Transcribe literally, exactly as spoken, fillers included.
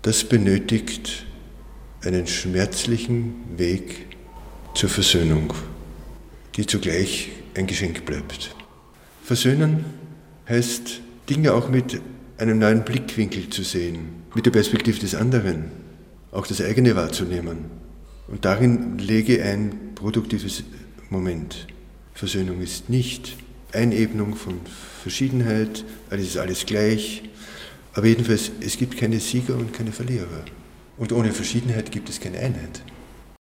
das benötigt einen schmerzlichen Weg zur Versöhnung, die zugleich ein Geschenk bleibt. Versöhnen heißt, Dinge auch mit einem neuen Blickwinkel zu sehen, mit der Perspektive des anderen, auch das eigene wahrzunehmen. Und darin lege ein produktives Moment. Versöhnung ist nicht Einebnung von Verschiedenheit, es ist alles gleich, aber jedenfalls, es gibt keine Sieger und keine Verlierer. Und ohne Verschiedenheit gibt es keine Einheit.